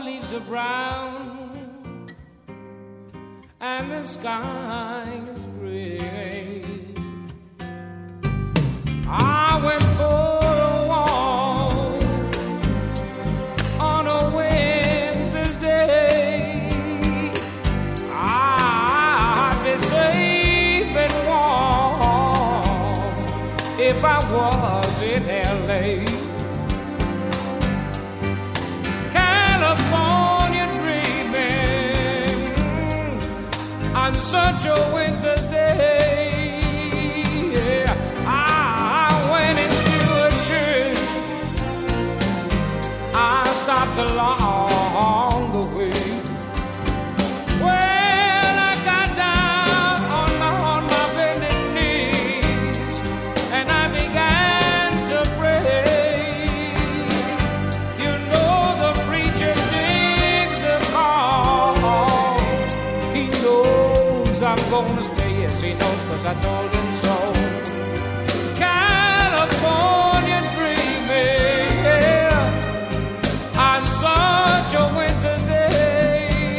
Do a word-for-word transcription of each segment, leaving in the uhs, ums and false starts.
leaves are brown and the sky is gray. I went for a walk on a winter's day. I'd be safe and warm if I was in L A. California dreaming on such a winter's day. Yeah, I went into a church. I stopped along the way. Well, I got down on my on my bended knees and I began to pray. You know the preacher digs the call. He knows I'm gonna stay. Yes, he knows, 'cause I told him so. California dreaming, yeah, on such a winter's day.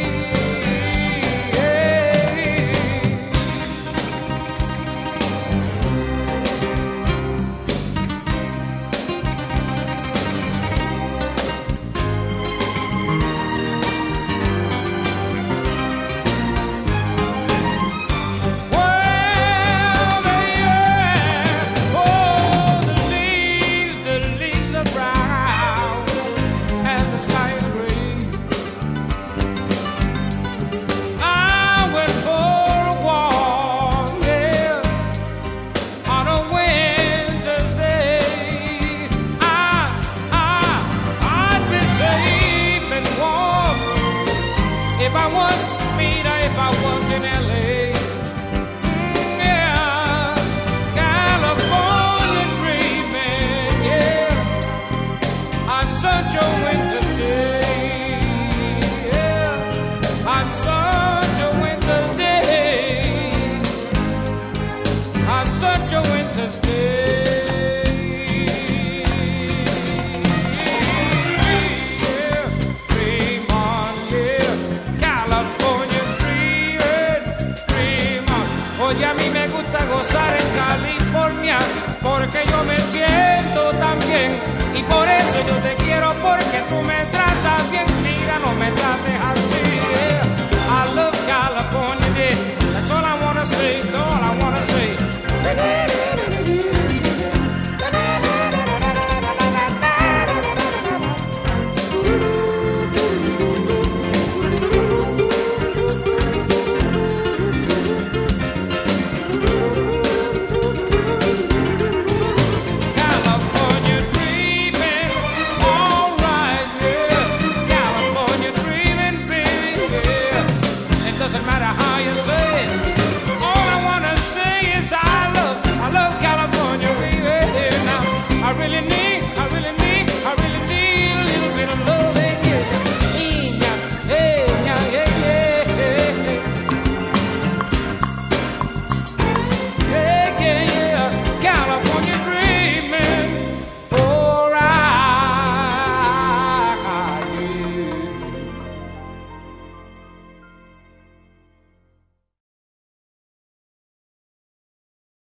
If I was Peter, if I was in L A, mm, yeah, California dreaming, yeah, on such a winter's day, yeah, on such a winter's day, on such a winter's day. Y a mí me gusta gozar en California, porque yo me siento tan bien, y por eso yo te quiero, porque tú me tratas bien. Mira, no me tratas